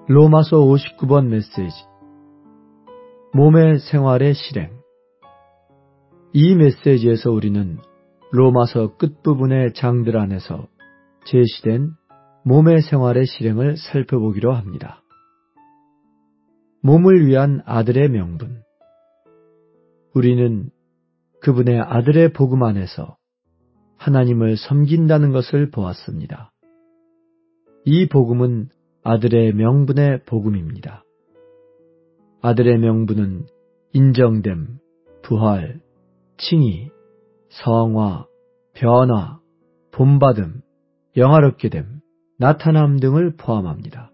로마서 59번 메시지. 몸의 생활의 실행. 이 메시지에서 우리는 로마서 끝부분의 장들 안에서 제시된 몸의 생활의 실행을 살펴보기로 합니다. 몸을 위한 아들의 명분. 우리는 그분의 아들의 복음 안에서 하나님을 섬긴다는 것을 보았습니다. 이 복음은 아들의 명분의 복음입니다. 아들의 명분은 인정됨, 부활, 칭의, 성화, 변화, 본받음, 영화롭게 됨, 나타남 등을 포함합니다.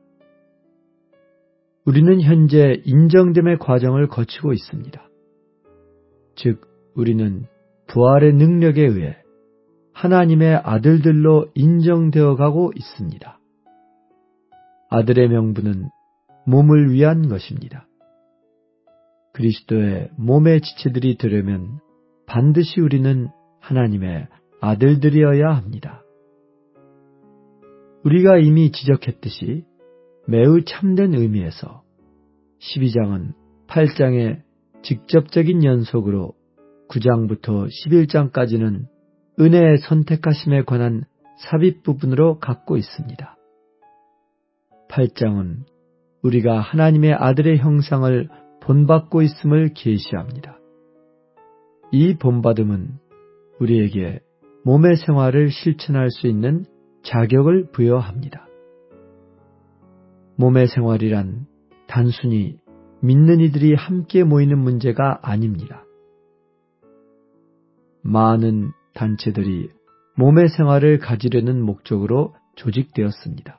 우리는 현재 인정됨의 과정을 거치고 있습니다. 즉, 우리는 부활의 능력에 의해 하나님의 아들들로 인정되어 가고 있습니다. 아들의 명분은 몸을 위한 것입니다. 그리스도의 몸의 지체들이 되려면 반드시 우리는 하나님의 아들들이어야 합니다. 우리가 이미 지적했듯이 매우 참된 의미에서 12장은 8장의 직접적인 연속으로 9장부터 11장까지는 은혜의 선택하심에 관한 삽입 부분으로 갖고 있습니다. 8장은 우리가 하나님의 아들의 형상을 본받고 있음을 계시합니다. 이 본받음은 우리에게 몸의 생활을 실천할 수 있는 자격을 부여합니다. 몸의 생활이란 단순히 믿는 이들이 함께 모이는 문제가 아닙니다. 많은 단체들이 몸의 생활을 가지려는 목적으로 조직되었습니다.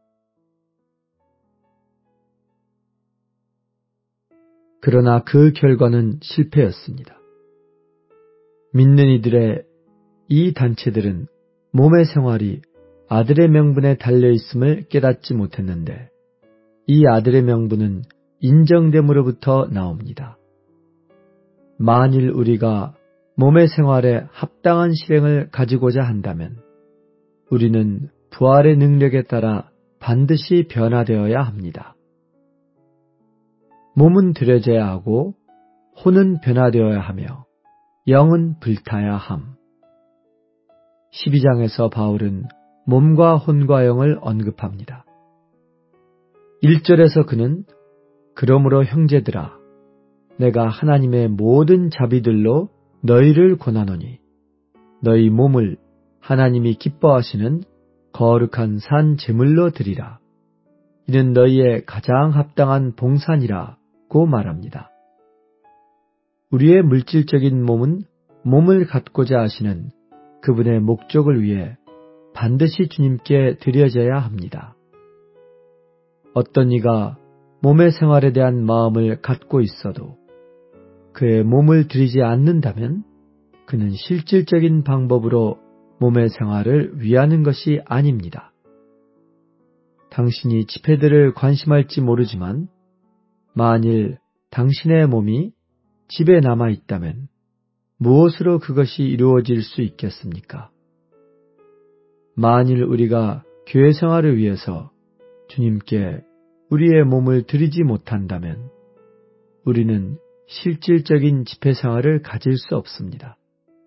그러나 그 결과는 실패였습니다. 믿는 이들의 이 단체들은 몸의 생활이 아들의 명분에 달려있음을 깨닫지 못했는데 이 아들의 명분은 인정됨으로부터 나옵니다. 만일 우리가 몸의 생활에 합당한 실행을 가지고자 한다면 우리는 부활의 능력에 따라 반드시 변화되어야 합니다. 몸은 들여져야 하고 혼은 변화되어야 하며 영은 불타야 함. 12장에서 바울은 몸과 혼과 영을 언급합니다. 1절에서 그는 그러므로 형제들아 내가 하나님의 모든 자비들로 너희를 권하노니 너희 몸을 하나님이 기뻐하시는 거룩한 산 제물로 드리라. 이는 너희의 가장 합당한 봉산이라고 말합니다. 우리의 물질적인 몸은 몸을 갖고자 하시는 그분의 목적을 위해 반드시 주님께 드려져야 합니다. 어떤 이가 몸의 생활에 대한 마음을 갖고 있어도 그의 몸을 드리지 않는다면 그는 실질적인 방법으로 몸의 생활을 위하는 것이 아닙니다. 당신이 집회들을 관심할지 모르지만 만일 당신의 몸이 집에 남아 있다면 무엇으로 그것이 이루어질 수 있겠습니까? 만일 우리가 교회 생활을 위해서 주님께 우리의 몸을 드리지 못한다면 우리는 실질적인 집회 생활을 가질 수 없습니다.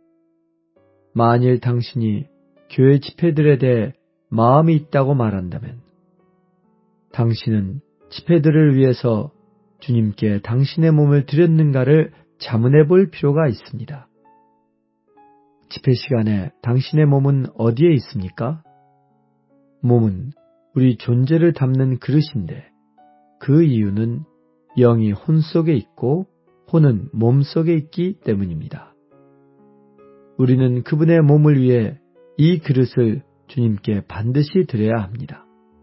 만일 당신이 교회 집회들에 대해 마음이 있다고 말한다면 당신은 집회들을 위해서 주님께 당신의 몸을 드렸는가를 자문해 볼 필요가 있습니다. 집회 시간에 당신의 몸은 어디에 있습니까? 몸은 우리 존재를 담는 그릇인데 그 이유는 영이 혼 속에 있고 혼은 몸 속에 있기 때문입니다. 우리는 그분의 몸을 위해 이 그릇을 주님께 반드시 드려야 합니다.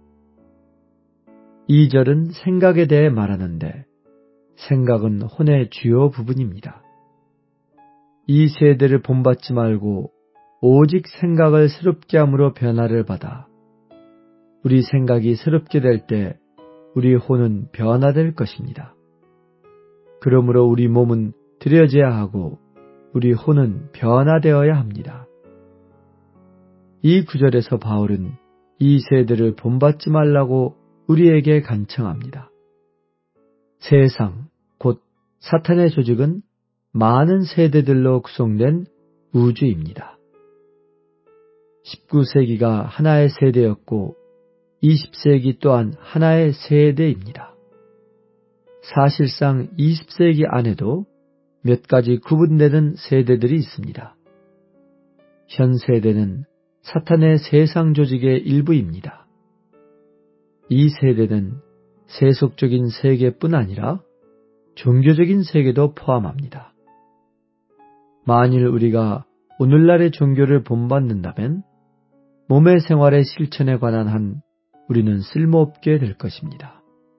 2절은 생각에 대해 말하는데 생각은 혼의 주요 부분입니다. 이 세대를 본받지 말고 오직 생각을 새롭게 함으로 변화를 받아 우리 생각이 새롭게 될 때 우리 혼은 변화될 것입니다. 그러므로 우리 몸은 드려져야 하고 우리 혼은 변화되어야 합니다. 이 구절에서 바울은 이 세대를 본받지 말라고 우리에게 간청합니다. 세상, 곧 사탄의 조직은 많은 세대들로 구성된 우주입니다. 19세기가 하나의 세대였고 20세기 또한 하나의 세대입니다. 사실상 20세기 안에도 몇 가지 구분되는 세대들이 있습니다. 현 세대는 사탄의 세상 조직의 일부입니다. 이 세대는 세속적인 세계뿐 아니라 종교적인 세계도 포함합니다. 만일 우리가 오늘날의 종교를 본받는다면 몸의 생활의 실천에 관한 한 우리는 쓸모없게 될 것입니다.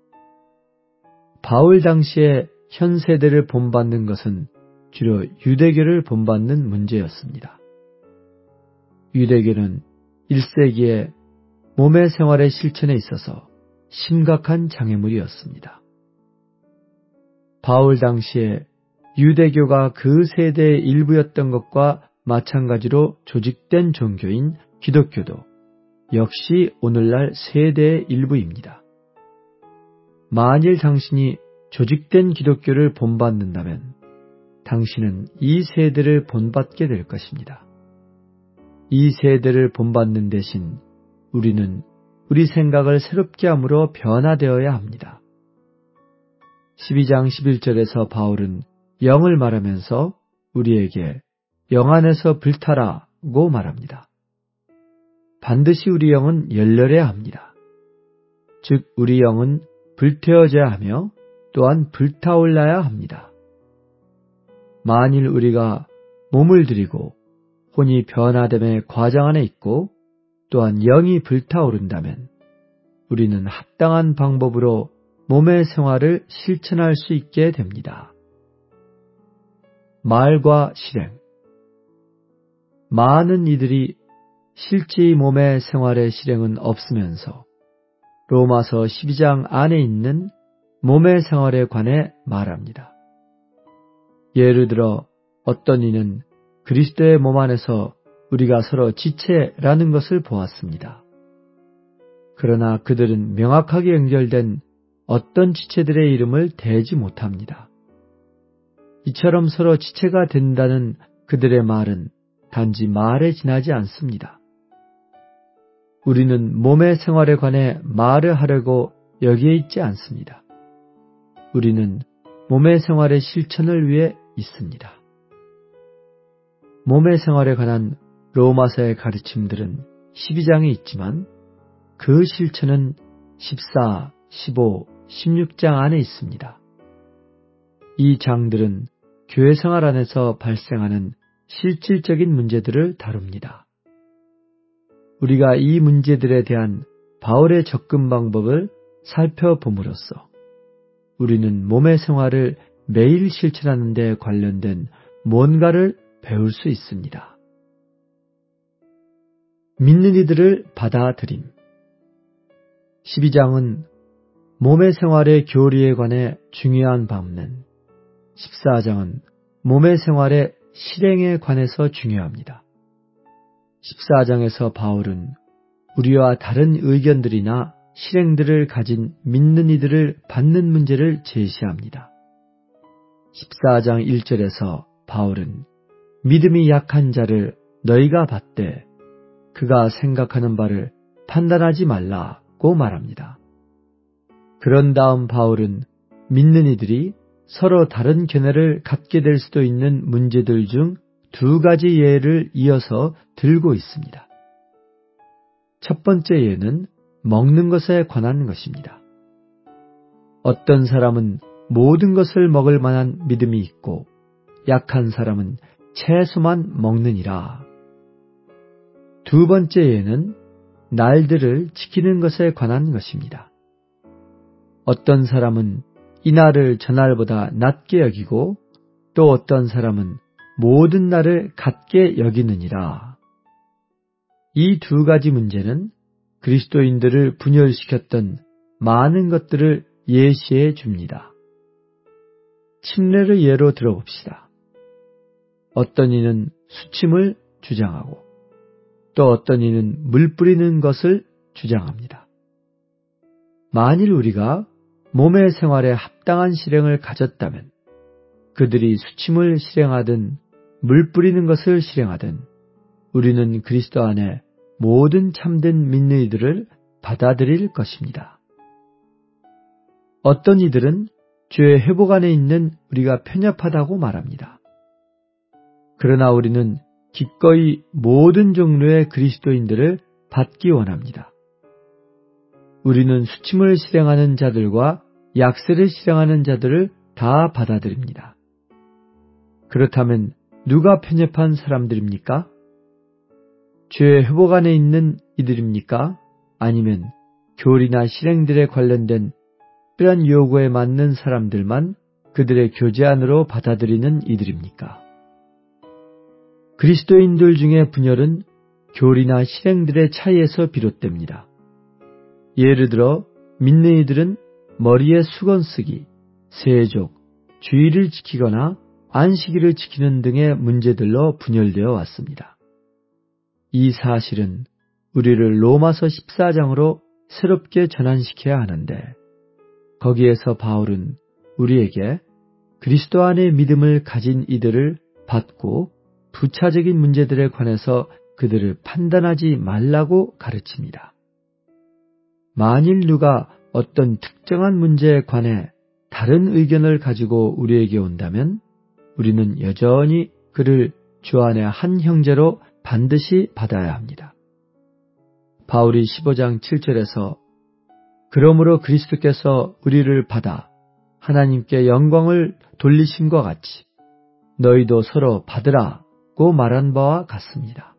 바울 당시에 현 세대를 본받는 것은 주로 유대교를 본받는 문제였습니다. 유대교는 1세기에 몸의 생활의 실천에 있어서 심각한 장애물이었습니다. 바울 당시에 유대교가 그 세대의 일부였던 것과 마찬가지로 조직된 종교인 기독교도 역시 오늘날 세대의 일부입니다. 만일 당신이 조직된 기독교를 본받는다면 당신은 이 세대를 본받게 될 것입니다. 이 세대를 본받는 대신 우리는 우리 생각을 새롭게 함으로 변화되어야 합니다. 12장 11절에서 바울은 영을 말하면서 우리에게 영 안에서 불타라고 말합니다. 반드시 우리 영은 열렬해야 합니다. 즉 우리 영은 불태워져야 하며 또한 불타올라야 합니다. 만일 우리가 몸을 들이고 혼이 변화됨의 과정 안에 있고 또한 영이 불타오른다면 우리는 합당한 방법으로 몸의 생활을 실천할 수 있게 됩니다. 말과 실행. 많은 이들이 실제 몸의 생활의 실행은 없으면서 로마서 12장 안에 있는 몸의 생활에 관해 말합니다. 예를 들어 어떤 이는 그리스도의 몸 안에서 우리가 서로 지체라는 것을 보았습니다. 그러나 그들은 명확하게 연결된 어떤 지체들의 이름을 대지 못합니다. 이처럼 서로 지체가 된다는 그들의 말은 단지 말에 지나지 않습니다. 우리는 몸의 생활에 관해 말을 하려고 여기에 있지 않습니다. 우리는 몸의 생활의 실천을 위해 있습니다. 몸의 생활에 관한 로마서의 가르침들은 12장에 있지만 그 실천은 14, 15, 16장 안에 있습니다. 이 장들은 교회 생활 안에서 발생하는 실질적인 문제들을 다룹니다. 우리가 이 문제들에 대한 바울의 접근 방법을 살펴봄으로써 우리는 몸의 생활을 매일 실천하는 데 관련된 뭔가를 배울 수 있습니다. 믿는 이들을 받아들임. 12장은 몸의 생활의 교리에 관해 중요한 반면 14장은 몸의 생활의 실행에 관해서 중요합니다. 14장에서 바울은 우리와 다른 의견들이나 실행들을 가진 믿는 이들을 받는 문제를 제시합니다. 14장 1절에서 바울은 믿음이 약한 자를 너희가 받되 그가 생각하는 바를 판단하지 말라고 말합니다. 그런 다음 바울은 믿는 이들이 서로 다른 견해를 갖게 될 수도 있는 문제들 중 두 가지 예를 이어서 들고 있습니다. 첫 번째 예는 먹는 것에 관한 것입니다. 어떤 사람은 모든 것을 먹을 만한 믿음이 있고 약한 사람은 채소만 먹느니라. 두 번째 예는 날들을 지키는 것에 관한 것입니다. 어떤 사람은 이날을 저날보다 낮게 여기고 또 어떤 사람은 모든 날을 같게 여기느니라. 이 두 가지 문제는 그리스도인들을 분열시켰던 많은 것들을 예시해 줍니다. 침례를 예로 들어봅시다. 어떤 이는 수침을 주장하고 또 어떤 이는 물 뿌리는 것을 주장합니다. 만일 우리가 몸의 생활에 합당한 실행을 가졌다면 그들이 수침을 실행하든 물 뿌리는 것을 실행하든 우리는 그리스도 안에 모든 참된 믿는 이들을 받아들일 것입니다. 어떤 이들은 죄의 회복 안에 있는 우리가 편협하다고 말합니다. 그러나 우리는 기꺼이 모든 종류의 그리스도인들을 받기 원합니다. 우리는 수침을 실행하는 자들과 약세를 실행하는 자들을 다 받아들입니다. 그렇다면 누가 편협한 사람들입니까? 죄의 회복 안에 있는 이들입니까? 아니면 교리나 실행들에 관련된 특별한 요구에 맞는 사람들만 그들의 교제 안으로 받아들이는 이들입니까? 그리스도인들 중에 분열은 교리나 실행들의 차이에서 비롯됩니다. 예를 들어 믿는 이들은 머리에 수건 쓰기, 세족, 주의를 지키거나 안식일을 지키는 등의 문제들로 분열되어 왔습니다. 이 사실은 우리를 로마서 14장으로 새롭게 전환시켜야 하는데 거기에서 바울은 우리에게 그리스도 안에 믿음을 가진 이들을 받고 부차적인 문제들에 관해서 그들을 판단하지 말라고 가르칩니다. 만일 누가 어떤 특정한 문제에 관해 다른 의견을 가지고 우리에게 온다면 우리는 여전히 그를 주 안의 한 형제로 반드시 받아야 합니다. 바울이 15장 7절에서 그러므로 그리스도께서 우리를 받아 하나님께 영광을 돌리심과 같이 너희도 서로 받으라고 말한 바와 같습니다.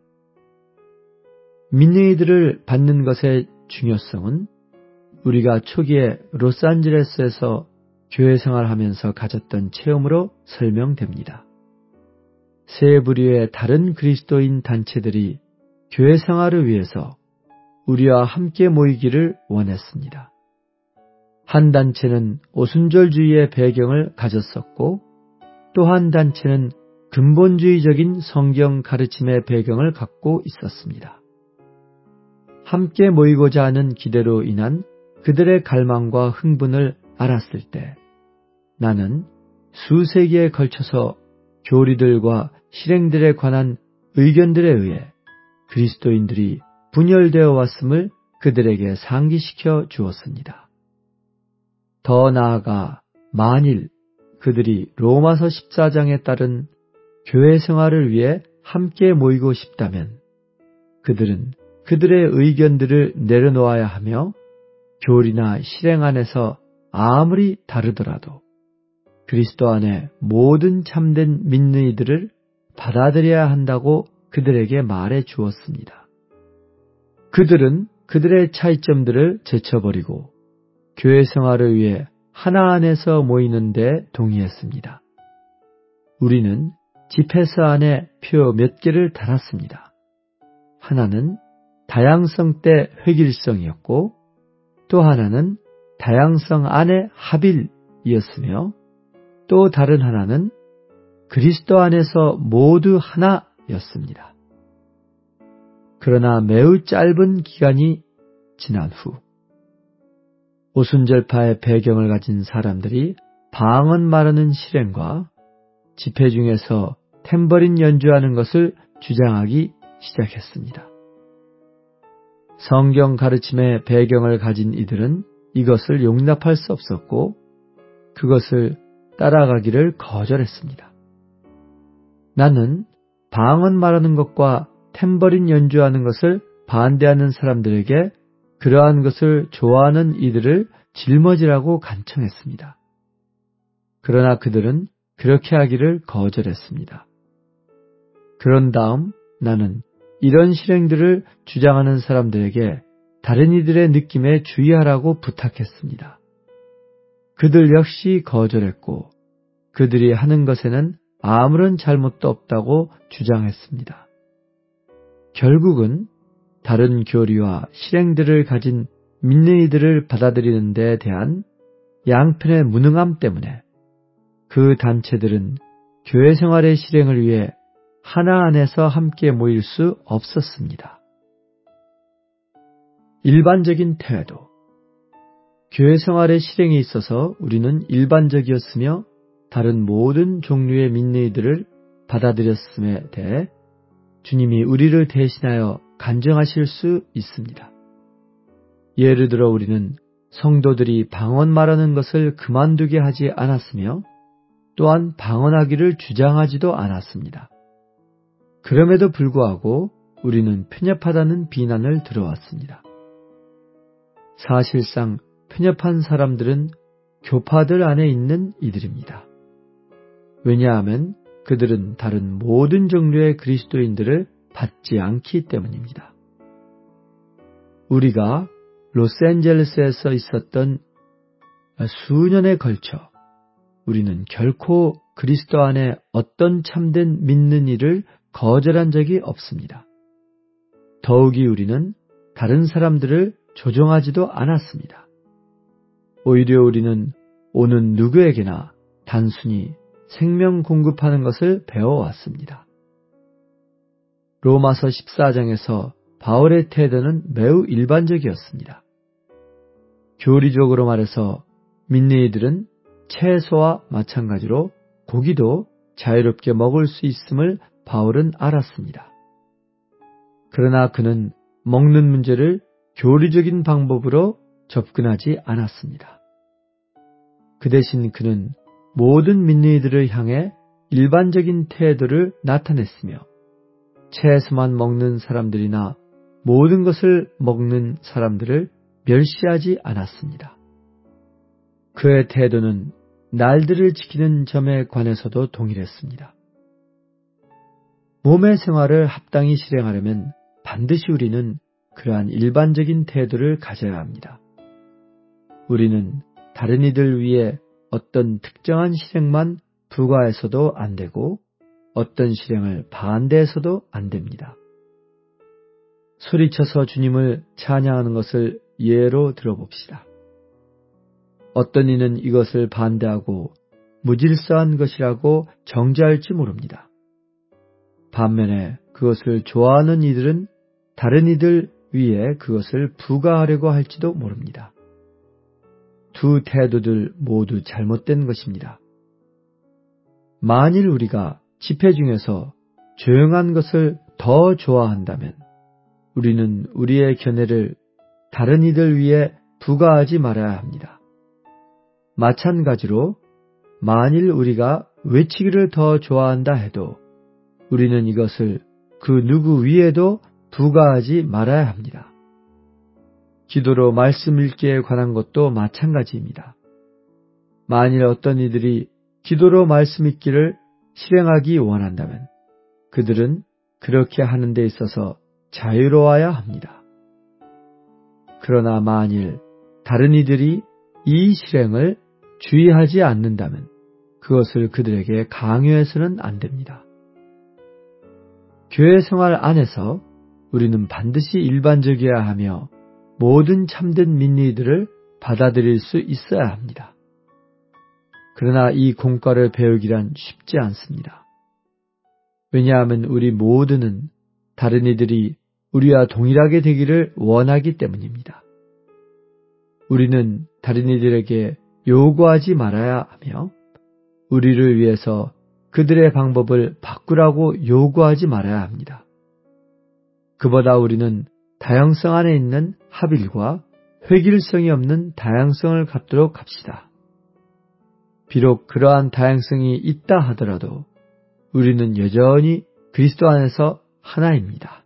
믿는 이들을 받는 것의 중요성은 우리가 초기에 로스안젤레스에서 교회 생활하면서 가졌던 체험으로 설명됩니다. 세 부류의 다른 그리스도인 단체들이 교회 생활을 위해서 우리와 함께 모이기를 원했습니다. 한 단체는 오순절주의의 배경을 가졌었고 또 한 단체는 근본주의적인 성경 가르침의 배경을 갖고 있었습니다. 함께 모이고자 하는 기대로 인한 그들의 갈망과 흥분을 알았을 때 나는 수세기에 걸쳐서 교리들과 실행들에 관한 의견들에 의해 그리스도인들이 분열되어 왔음을 그들에게 상기시켜 주었습니다. 더 나아가 만일 그들이 로마서 14장에 따른 교회 생활을 위해 함께 모이고 싶다면 그들은 그들의 의견들을 내려놓아야 하며 교리나 실행 안에서 아무리 다르더라도 그리스도 안에 모든 참된 믿는 이들을 받아들여야 한다고 그들에게 말해 주었습니다. 그들은 그들의 차이점들을 제쳐버리고 교회 생활을 위해 하나 안에서 모이는 데 동의했습니다. 우리는 집회서 안에 표 몇 개를 달았습니다. 하나는 다양성 때 획일성이었고 또 하나는 다양성 안에 합일이었으며 또 다른 하나는 그리스도 안에서 모두 하나였습니다. 그러나 매우 짧은 기간이 지난 후 오순절파의 배경을 가진 사람들이 방언 말하는 실행과 집회 중에서 탬버린 연주하는 것을 주장하기 시작했습니다. 성경 가르침의 배경을 가진 이들은 이것을 용납할 수 없었고 그것을 따라가기를 거절했습니다. 나는 방언 말하는 것과 탬버린 연주하는 것을 반대하는 사람들에게 그러한 것을 좋아하는 이들을 짊어지라고 간청했습니다. 그러나 그들은 그렇게 하기를 거절했습니다. 그런 다음 나는 이런 실행들을 주장하는 사람들에게 다른 이들의 느낌에 주의하라고 부탁했습니다. 그들 역시 거절했고 그들이 하는 것에는 아무런 잘못도 없다고 주장했습니다. 결국은 다른 교리와 실행들을 가진 믿는 이들을 받아들이는 데 대한 양편의 무능함 때문에 그 단체들은 교회 생활의 실행을 위해 하나 안에서 함께 모일 수 없었습니다. 일반적인 태도. 교회 생활의 실행에 있어서 우리는 일반적이었으며 다른 모든 종류의 믿는 이들을 받아들였음에 대해 주님이 우리를 대신하여 간증하실 수 있습니다. 예를 들어 우리는 성도들이 방언 말하는 것을 그만두게 하지 않았으며 또한 방언하기를 주장하지도 않았습니다. 그럼에도 불구하고 우리는 편협하다는 비난을 들어왔습니다. 사실상 편협한 사람들은 교파들 안에 있는 이들입니다. 왜냐하면 그들은 다른 모든 종류의 그리스도인들을 받지 않기 때문입니다. 우리가 로스앤젤레스에서 있었던 수년에 걸쳐 우리는 결코 그리스도 안에 어떤 참된 믿는 이를 거절한 적이 없습니다. 더욱이 우리는 다른 사람들을 조종하지도 않았습니다. 오히려 우리는 오는 누구에게나 단순히 생명 공급하는 것을 배워왔습니다. 로마서 14장에서 바울의 태도는 매우 일반적이었습니다. 교리적으로 말해서 믿는 이들은 채소와 마찬가지로 고기도 자유롭게 먹을 수 있음을 바울은 알았습니다. 그러나 그는 먹는 문제를 교리적인 방법으로 접근하지 않았습니다. 그 대신 그는 모든 믿는 이들을 향해 일반적인 태도를 나타냈으며 채소만 먹는 사람들이나 모든 것을 먹는 사람들을 멸시하지 않았습니다. 그의 태도는 날들을 지키는 점에 관해서도 동일했습니다. 몸의 생활을 합당히 실행하려면 반드시 우리는 그러한 일반적인 태도를 가져야 합니다. 우리는 다른 이들 위해 어떤 특정한 실행만 부과해서도 안 되고 어떤 실행을 반대해서도 안 됩니다. 소리쳐서 주님을 찬양하는 것을 예로 들어봅시다. 어떤 이는 이것을 반대하고 무질서한 것이라고 정죄할지 모릅니다. 반면에 그것을 좋아하는 이들은 다른 이들 위에 그것을 부과하려고 할지도 모릅니다. 두 태도들 모두 잘못된 것입니다. 만일 우리가 집회 중에서 조용한 것을 더 좋아한다면 우리는 우리의 견해를 다른 이들 위에 부과하지 말아야 합니다. 마찬가지로 만일 우리가 외치기를 더 좋아한다 해도 우리는 이것을 그 누구 위에도 부과하지 말아야 합니다. 기도로 말씀 읽기에 관한 것도 마찬가지입니다. 만일 어떤 이들이 기도로 말씀 읽기를 실행하기 원한다면 그들은 그렇게 하는 데 있어서 자유로워야 합니다. 그러나 만일 다른 이들이 이 실행을 주의하지 않는다면 그것을 그들에게 강요해서는 안 됩니다. 교회 생활 안에서 우리는 반드시 일반적이어야 하며 모든 참된 믿는 이들을 받아들일 수 있어야 합니다. 그러나 이 공과를 배우기란 쉽지 않습니다. 왜냐하면 우리 모두는 다른 이들이 우리와 동일하게 되기를 원하기 때문입니다. 우리는 다른 이들에게 요구하지 말아야 하며 우리를 위해서 그들의 방법을 바꾸라고 요구하지 말아야 합니다. 그보다 우리는 다양성 안에 있는 합일과 획일성이 없는 다양성을 갖도록 합시다. 비록 그러한 다양성이 있다 하더라도 우리는 여전히 그리스도 안에서 하나입니다.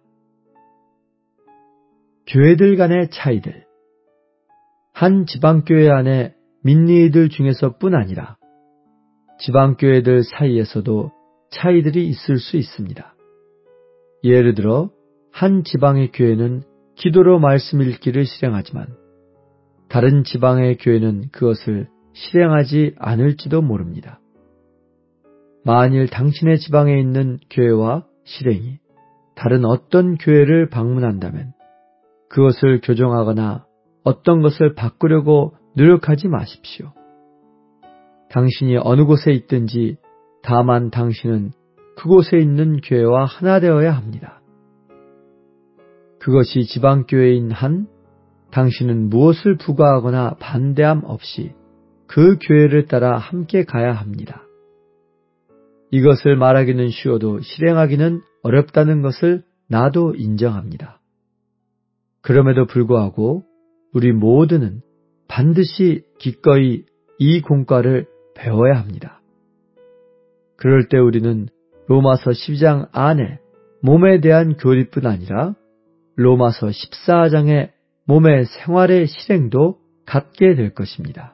교회들 간의 차이들. 한 지방교회 안에 믿는 이들 중에서뿐 아니라 지방교회들 사이에서도 차이들이 있을 수 있습니다. 예를 들어 한 지방의 교회는 기도로 말씀 읽기를 실행하지만 다른 지방의 교회는 그것을 실행하지 않을지도 모릅니다. 만일 당신의 지방에 있는 교회와 실행이 다른 어떤 교회를 방문한다면 그것을 교정하거나 어떤 것을 바꾸려고 노력하지 마십시오. 당신이 어느 곳에 있든지 다만 당신은 그곳에 있는 교회와 하나 되어야 합니다. 그것이 지방교회인 한, 당신은 무엇을 부과하거나 반대함 없이 그 교회를 따라 함께 가야 합니다. 이것을 말하기는 쉬워도 실행하기는 어렵다는 것을 나도 인정합니다. 그럼에도 불구하고 우리 모두는 반드시 기꺼이 이 공과를 배워야 합니다. 그럴 때 우리는 로마서 12장 안에 몸에 대한 교리뿐 아니라 로마서 14장의 몸의 생활의 실행도 갖게 될 것입니다.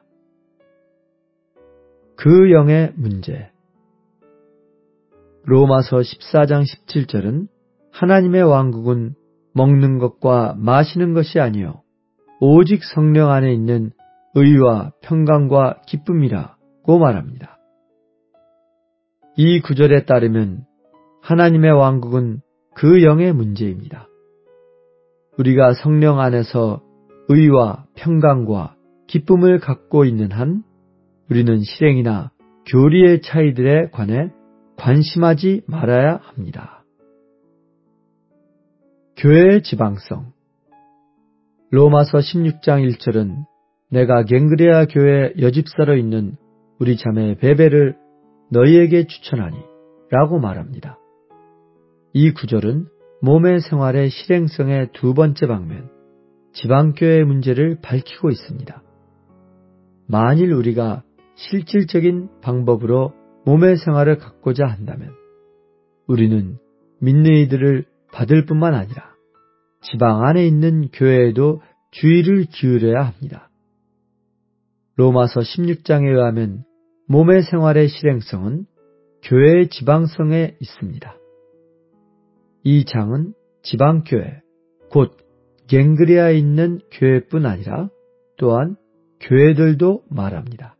그 영의 문제. 로마서 14장 17절은 하나님의 왕국은 먹는 것과 마시는 것이 아니요 오직 성령 안에 있는 의와 평강과 기쁨이라고 말합니다. 이 구절에 따르면 하나님의 왕국은 그 영의 문제입니다. 우리가 성령 안에서 의와 평강과 기쁨을 갖고 있는 한 우리는 실행이나 교리의 차이들에 관해 관심하지 말아야 합니다. 교회의 지방성. 로마서 16장 1절은 내가 갱그레아 교회 여집사로 있는 우리 자매 베베를 너희에게 추천하니 라고 말합니다. 이 구절은 몸의 생활의 실행성의 두 번째 방면, 지방교회의 문제를 밝히고 있습니다. 만일 우리가 실질적인 방법으로 몸의 생활을 갖고자 한다면 우리는 믿는 이들을 받을 뿐만 아니라 지방 안에 있는 교회에도 주의를 기울여야 합니다. 로마서 16장에 의하면 몸의 생활의 실행성은 교회의 지방성에 있습니다. 이 장은 지방교회, 곧 갱그레아에 있는 교회뿐 아니라 또한 교회들도 말합니다.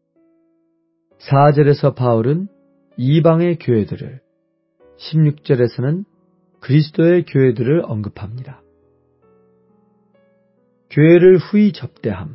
4절에서 바울은 이방의 교회들을, 16절에서는 그리스도의 교회들을 언급합니다. 교회를 후히 접대함.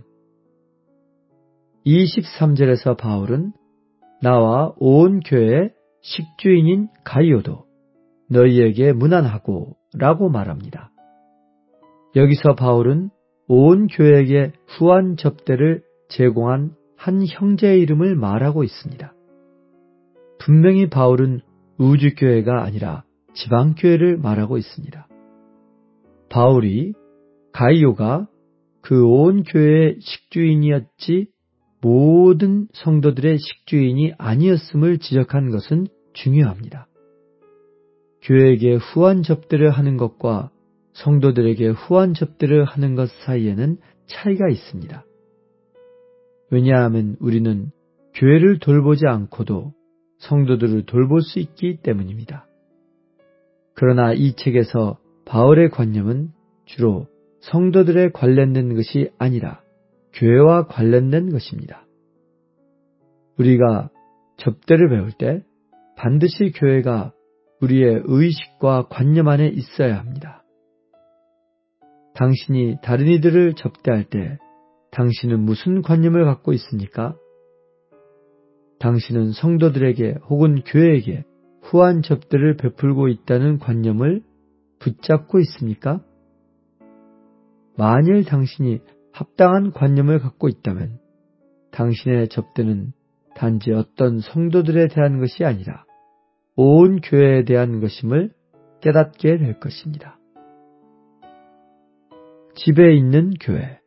23절에서 바울은 나와 온 교회의 식주인인 가이오도 너희에게 문안하고 라고 말합니다. 여기서 바울은 온 교회에게 후한 접대를 제공한 한 형제의 이름을 말하고 있습니다. 분명히 바울은 우주교회가 아니라 지방교회를 말하고 있습니다. 바울이 가이오가 그 온 교회의 식주인이었지 모든 성도들의 식주인이 아니었음을 지적한 것은 중요합니다. 교회에게 후한 접대를 하는 것과 성도들에게 후한 접대를 하는 것 사이에는 차이가 있습니다. 왜냐하면 우리는 교회를 돌보지 않고도 성도들을 돌볼 수 있기 때문입니다. 그러나 이 책에서 바울의 관념은 주로 성도들에 관련된 것이 아니라 교회와 관련된 것입니다. 우리가 접대를 배울 때 반드시 교회가 우리의 의식과 관념 안에 있어야 합니다. 당신이 다른 이들을 접대할 때 당신은 무슨 관념을 갖고 있습니까? 당신은 성도들에게 혹은 교회에게 후한 접대를 베풀고 있다는 관념을 붙잡고 있습니까? 만일 당신이 합당한 관념을 갖고 있다면 당신의 접대는 단지 어떤 성도들에 대한 것이 아니라 온 교회에 대한 것임을 깨닫게 될 것입니다. 집에 있는 교회.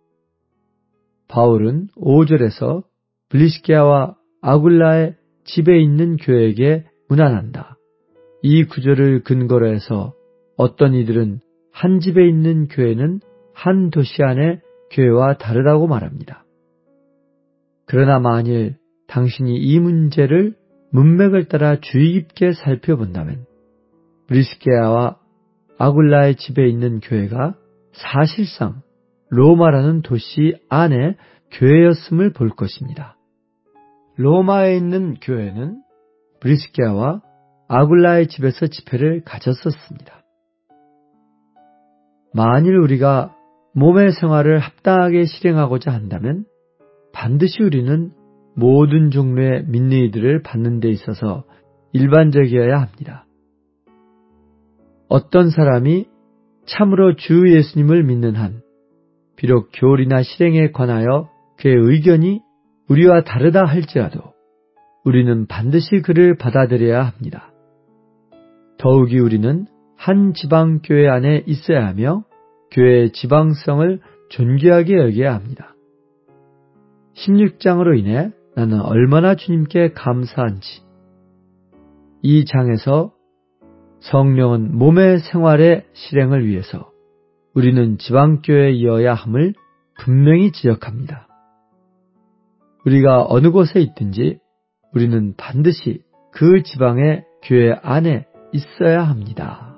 바울은 5절에서 브리스게아와 아굴라의 집에 있는 교회에게 문안한다. 이 구절을 근거로 해서 어떤 이들은 한 집에 있는 교회는 한 도시 안의 교회와 다르다고 말합니다. 그러나 만일 당신이 이 문제를 문맥을 따라 주의 깊게 살펴본다면 브리스게아와 아굴라의 집에 있는 교회가 사실상 로마라는 도시 안의 교회였음을 볼 것입니다. 로마에 있는 교회는 브리스게아와 아굴라의 집에서 집회를 가졌었습니다. 만일 우리가 몸의 생활을 합당하게 실행하고자 한다면 반드시 우리는 모든 종류의 믿는 이들을 받는 데 있어서 일반적이어야 합니다. 어떤 사람이 참으로 주 예수님을 믿는 한 비록 교리나 실행에 관하여 그의 의견이 우리와 다르다 할지라도 우리는 반드시 그를 받아들여야 합니다. 더욱이 우리는 한 지방교회 안에 있어야 하며 교회의 지방성을 존귀하게 여겨야 합니다. 16장으로 인해 나는 얼마나 주님께 감사한지. 이 장에서 성령은 몸의 생활의 실행을 위해서 우리는 지방교회이어야 함을 분명히 지적합니다. 우리가 어느 곳에 있든지 우리는 반드시 그 지방의 교회 안에 있어야 합니다.